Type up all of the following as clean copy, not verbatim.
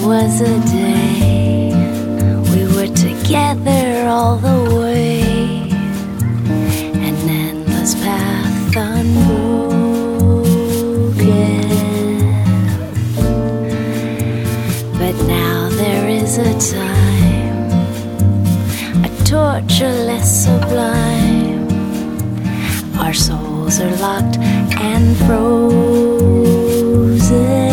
was a day we were together all the way, an endless path unbroken. But now there is a time, a torture less sublime. Our souls are locked and frozen.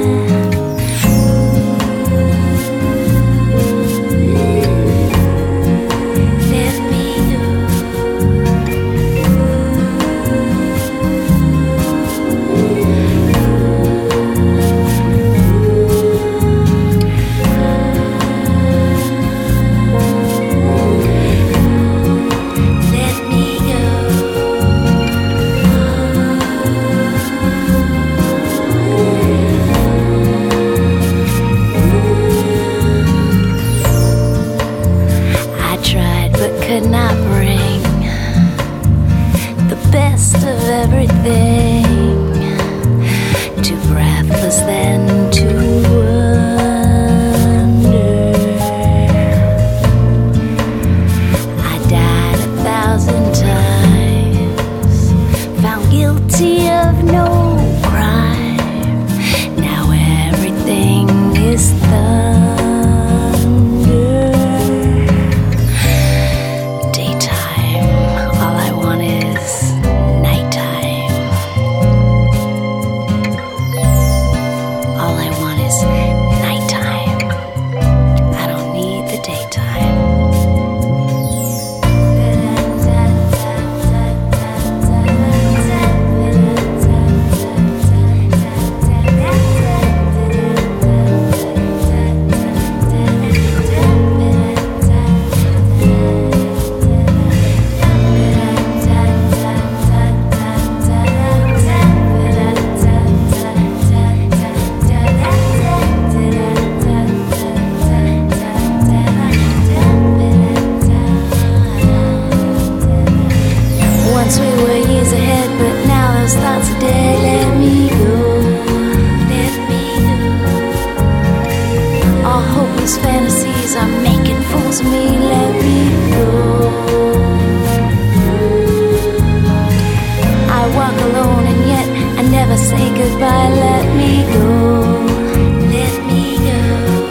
Could not bring the best of everything, too breathless then to wonder. I died 1,000 times, found guilty of no crime. Now everything is thoughts a day, let me go, let me go. All hopeless fantasies are making fools of me, let me go. I walk alone and yet I never say goodbye, let me go, let me go.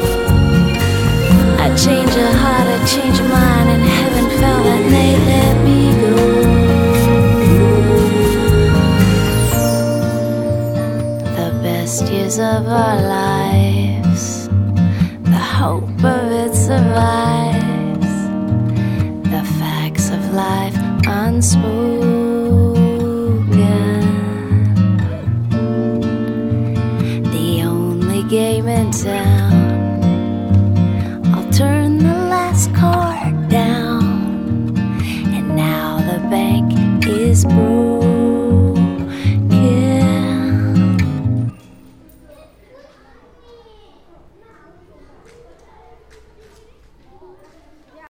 I change a heart, I change a mind, and heaven fell that night, let me go. Years of our lives, the hope of it survives, the facts of life unspoken, the only game in town. I'll turn the last card down, and now the bank is broken.